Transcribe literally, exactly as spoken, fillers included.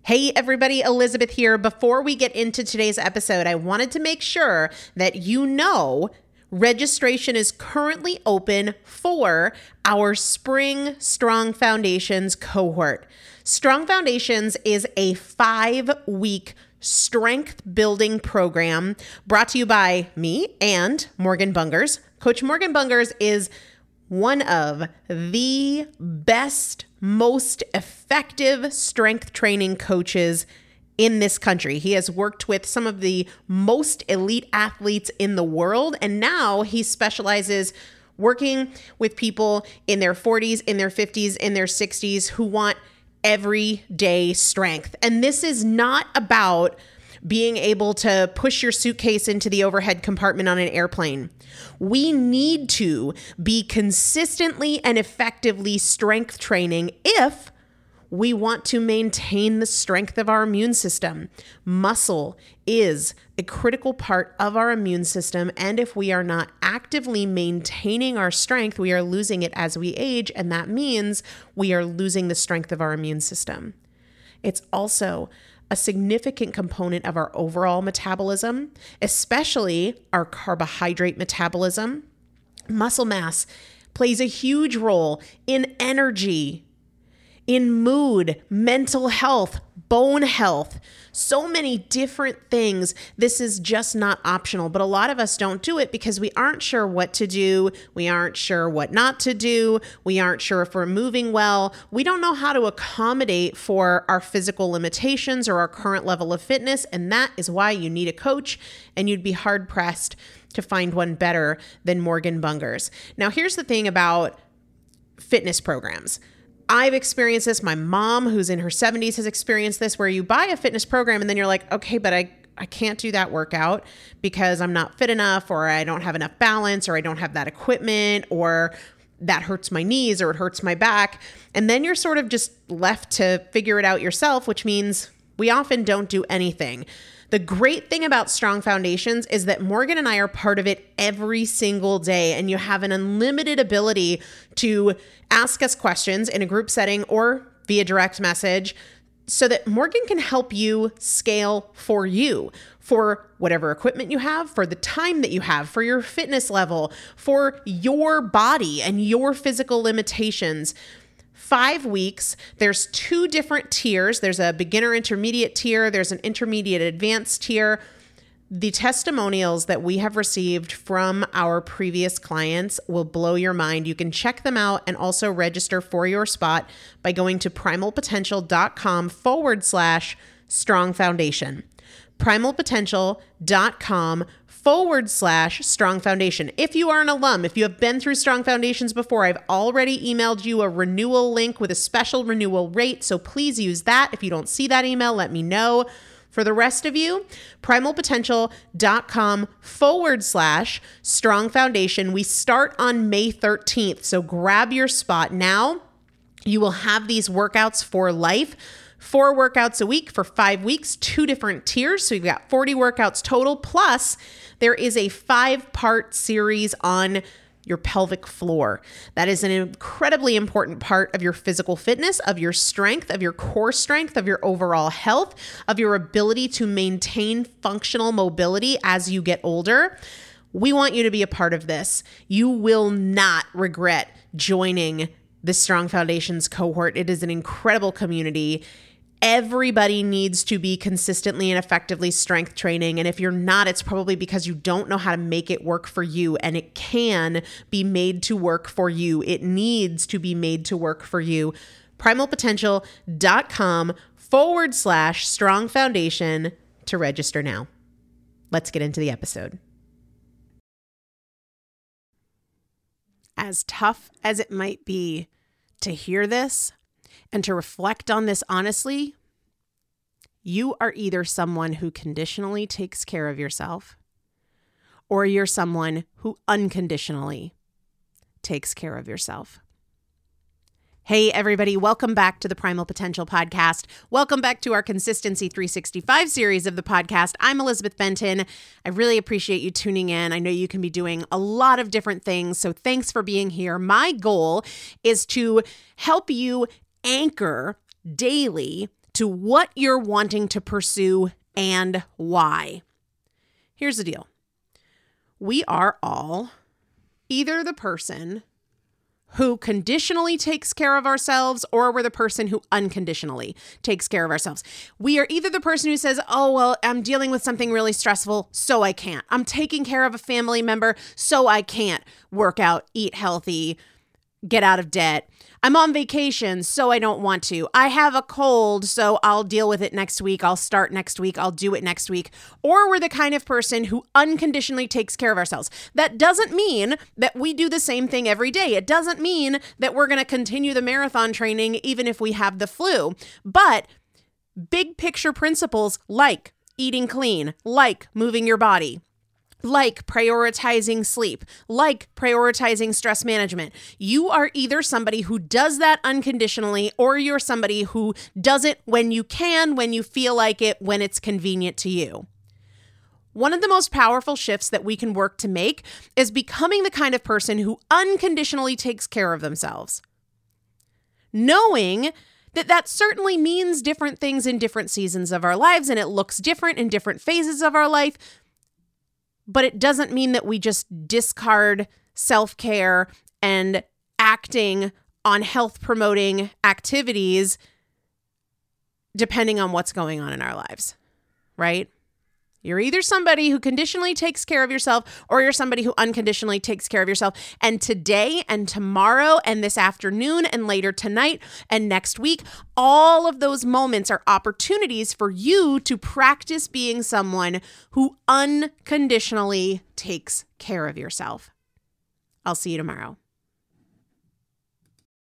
Hey everybody, Elizabeth here. Before we get into today's episode, I wanted to make sure that you know registration is currently open for our Spring Strong Foundations cohort. Strong Foundations is a five-week strength building program brought to you by me and Morgan Bungers. Coach Morgan Bungers is one of the best, most effective strength training coaches in this country. He has worked with some of the most elite athletes in the world, and now he specializes working with people in their forties, in their fifties, in their sixties who want everyday strength. And this is not about being able to push your suitcase into the overhead compartment on an airplane. We need to be consistently and effectively strength training if we want to maintain the strength of our immune system. Muscle is a critical part of our immune system, and if we are not actively maintaining our strength, we are losing it as we age, and that means we are losing the strength of our immune system. It's also a significant component of our overall metabolism, especially our carbohydrate metabolism. Muscle mass plays a huge role in energy, in mood, mental health, bone health, so many different things. This is just not optional, but a lot of us don't do it because we aren't sure what to do. We aren't sure what not to do. We aren't sure if we're moving well. We don't know how to accommodate for our physical limitations or our current level of fitness, and that is why you need a coach, and you'd be hard-pressed to find one better than Morgan Bungers. Now, here's the thing about fitness programs. I've experienced this. My mom, who's in her seventies, has experienced this, where you buy a fitness program and then you're like, okay, but I, I can't do that workout because I'm not fit enough, or I don't have enough balance, or I don't have that equipment, or that hurts my knees, or it hurts my back. And then you're sort of just left to figure it out yourself, which means we often don't do anything. The great thing about Strong Foundations is that Morgan and I are part of it every single day, and you have an unlimited ability to ask us questions in a group setting or via direct message so that Morgan can help you scale for you, for whatever equipment you have, for the time that you have, for your fitness level, for your body and your physical limitations. Five weeks, there's two different tiers. There's a beginner intermediate tier. There's an intermediate advanced tier. The testimonials that we have received from our previous clients will blow your mind. You can check them out and also register for your spot by going to primalpotential.com forward slash strong foundation. primalpotential.com forward slash strong foundation. If you are an alum, if you have been through Strong Foundations before, I've already emailed you a renewal link with a special renewal rate. So please use that. If you don't see that email, let me know. For the rest of you, primalpotential.com forward slash strong foundation. We start on May thirteenth. So grab your spot now. You will have these workouts for life. Four workouts a week for five weeks, two different tiers. So you've got forty workouts total. Plus, there is a five-part series on your pelvic floor. That is an incredibly important part of your physical fitness, of your strength, of your core strength, of your overall health, of your ability to maintain functional mobility as you get older. We want you to be a part of this. You will not regret joining the Strong Foundations cohort. It is an incredible community. Everybody needs to be consistently and effectively strength training. And if you're not, it's probably because you don't know how to make it work for you. And it can be made to work for you. It needs to be made to work for you. primalpotential.com forward slash strong foundation to register now. Let's get into the episode. As tough as it might be to hear this, and to reflect on this honestly, you are either someone who conditionally takes care of yourself, or you're someone who unconditionally takes care of yourself. Hey, everybody. Welcome back to the Primal Potential Podcast. Welcome back to our Consistency three sixty-five series of the podcast. I'm Elizabeth Benton. I really appreciate you tuning in. I know you can be doing a lot of different things, so thanks for being here. My goal is to help you anchor daily to what you're wanting to pursue and why. Here's the deal. We are all either the person who conditionally takes care of ourselves, or we're the person who unconditionally takes care of ourselves. We are either the person who says, oh, well, I'm dealing with something really stressful, so I can't. I'm taking care of a family member, so I can't work out, eat healthy, get out of debt. I'm on vacation, so I don't want to. I have a cold, so I'll deal with it next week. I'll start next week. I'll do it next week. Or we're the kind of person who unconditionally takes care of ourselves. That doesn't mean that we do the same thing every day. It doesn't mean that we're going to continue the marathon training even if we have the flu. But big picture principles like eating clean, like moving your body, like prioritizing sleep, like prioritizing stress management. You are either somebody who does that unconditionally, or you're somebody who does it when you can, when you feel like it, when it's convenient to you. One of the most powerful shifts that we can work to make is becoming the kind of person who unconditionally takes care of themselves. Knowing that that certainly means different things in different seasons of our lives, and it looks different in different phases of our life. But it doesn't mean that we just discard self-care and acting on health-promoting activities depending on what's going on in our lives, right? You're either somebody who conditionally takes care of yourself, or you're somebody who unconditionally takes care of yourself. And today and tomorrow and this afternoon and later tonight and next week, all of those moments are opportunities for you to practice being someone who unconditionally takes care of yourself. I'll see you tomorrow.